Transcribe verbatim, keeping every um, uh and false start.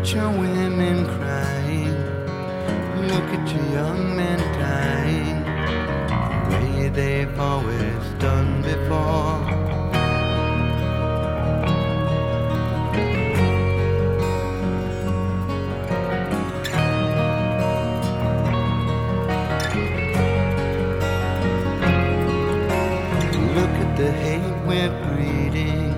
at your women crying. Look at your young men dying the way they've always done before. Look at the hate we're breeding.